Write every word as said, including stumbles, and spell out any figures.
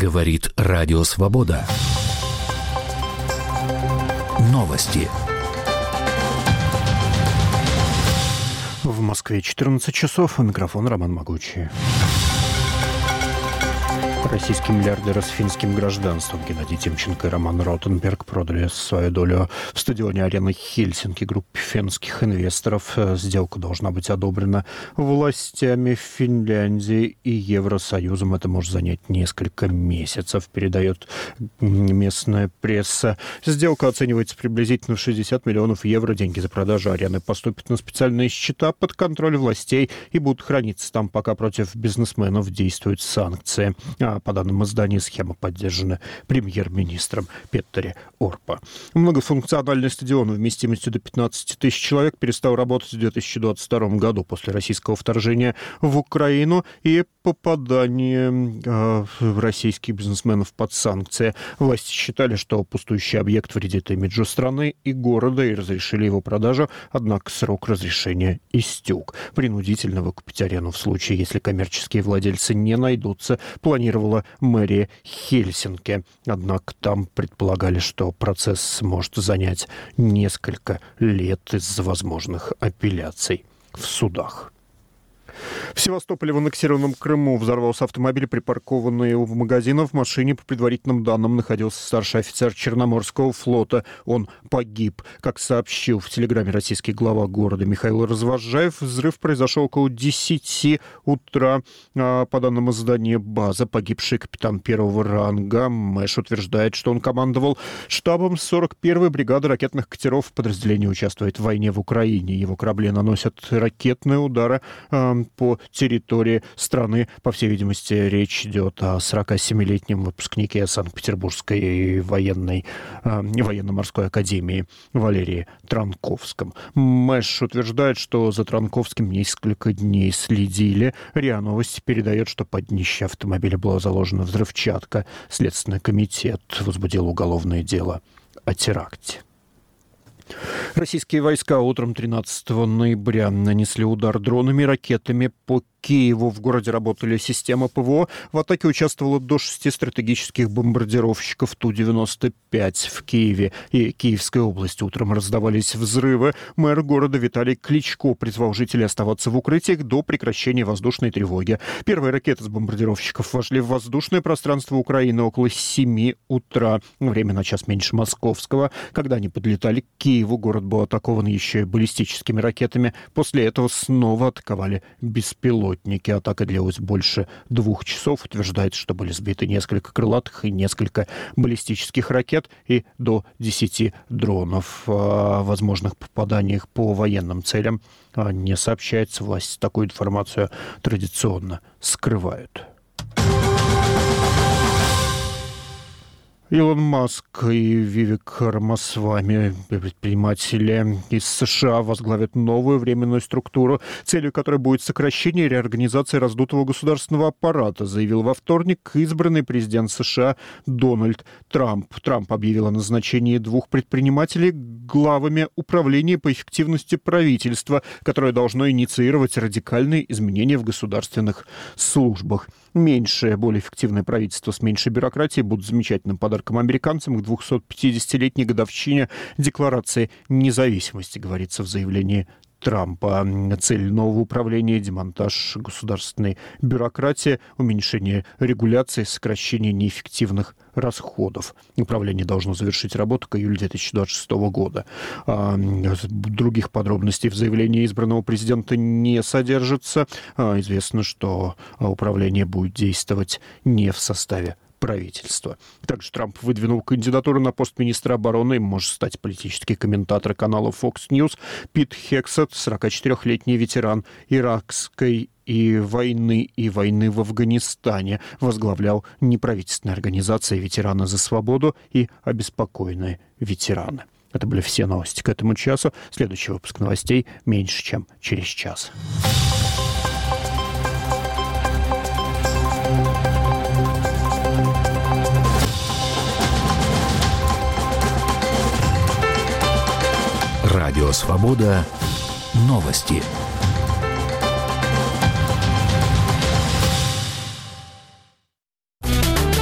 Говорит Радио Свобода. Новости. В Москве четырнадцать часов. У микрофона Роман Могучий. Российские миллиардеры с финским гражданством Геннадий Тимченко и Роман Ротенберг продали свою долю в стадионе «Арена Хельсинки» группе финских инвесторов. Сделка должна быть одобрена властями Финляндии и Евросоюзом. Это может занять несколько месяцев, передает местная пресса. Сделка оценивается приблизительно в шестьдесят миллионов евро. Деньги за продажу арены поступят на специальные счета под контроль властей и будут храниться там, пока против бизнесменов действуют санкции. А по данным издания, схема поддержана премьер-министром Петтери Орпо. Многофункциональный стадион вместимостью до пятнадцати тысяч человек перестал работать в две тысячи двадцать втором году после российского вторжения в Украину и попадания э, российских бизнесменов под санкции. Власти считали, что пустующий объект вредит имиджу страны и города и разрешили его продажу, однако срок разрешения истек. Принудительно выкупить арену в случае, если коммерческие владельцы не найдутся, планировала мэрия Хельсинки. Однако там предполагали, что процесс может занять несколько лет из-за возможных апелляций в судах. В Севастополе в аннексированном Крыму взорвался автомобиль, припаркованный в магазине. В машине, по предварительным данным, находился старший офицер Черноморского флота. Он погиб. Как сообщил в Телеграме российский глава города Михаил Развозжаев, взрыв произошел около десяти утра. По данным издания «База», погибший капитан первого ранга Мэш утверждает, что он командовал штабом сорок первой бригады ракетных катеров. Подразделение участвует в войне в Украине. Его корабли наносят ракетные удары по территории страны. По всей видимости, речь идет о сорокасемилетнем выпускнике Санкт-Петербургской военной, э, военно-морской академии Валерии Транковском. Мэш утверждает, что за Транковским несколько дней следили. РИА Новости передает, что под днище автомобиля была заложена взрывчатка. Следственный комитет возбудил уголовное дело о теракте. Российские войска утром тринадцатого ноября нанесли удар дронами и ракетами по Киеву. В городе работали системы ПВО. В атаке участвовало до шести стратегических бомбардировщиков Ту девяносто пять. В Киеве и Киевской области утром раздавались взрывы. Мэр города Виталий Кличко призвал жителей оставаться в укрытиях до прекращения воздушной тревоги. Первые ракеты с бомбардировщиков вошли в воздушное пространство Украины около семи утра. Время на час меньше московского. Когда они подлетали к Киеву, город был атакован еще и баллистическими ракетами. После этого снова атаковали беспилотники. Атака длилась больше двух часов. Утверждается, что были сбиты несколько крылатых и несколько баллистических ракет и до десяти дронов. О возможных попаданиях по военным целям не сообщается. Власти такую информацию традиционно скрывают. Илон Маск и Вивек Рамасвами, предприниматели из США, возглавят новую временную структуру, целью которой будет сокращение и реорганизация раздутого государственного аппарата, заявил во вторник избранный президент США Дональд Трамп. Трамп объявил о назначении двух предпринимателей главами управления по эффективности правительства, которое должно инициировать радикальные изменения в государственных службах. Меньшее, более эффективное правительство с меньшей бюрократией будут замечательным подарком американцам к двухсотпятидесятилетней годовщине Декларации независимости, говорится в заявлении Трампа. Цель нового управления — демонтаж государственной бюрократии, уменьшение регуляции, сокращение неэффективных расходов. Управление должно завершить работу к июлю две тысячи двадцать шестого года. Других подробностей в заявлении избранного президента не содержится. Известно, что управление будет действовать не в составе правительства. Также Трамп выдвинул кандидатуру на пост министра обороны. Им может стать политический комментатор канала Fox News Пит Хексет, сорокачетырёхлетний ветеран иракской и войны, и войны в Афганистане. Возглавлял неправительственные организации «Ветераны за свободу» и «Обеспокоенные ветераны». Это были все новости к этому часу. Следующий выпуск новостей меньше, чем через час. Радио Свобода. Новости.